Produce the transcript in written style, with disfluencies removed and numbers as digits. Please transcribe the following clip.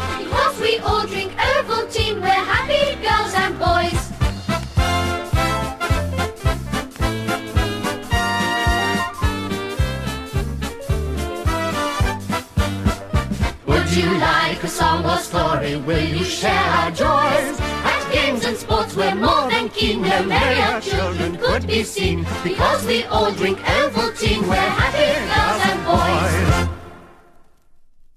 Because we all drink Ovaltine, we're happy girls and boys. Would you like a song or story? Will you share our joys? At games and sports we're more than keen. No merrier children could be seen. Because we all drink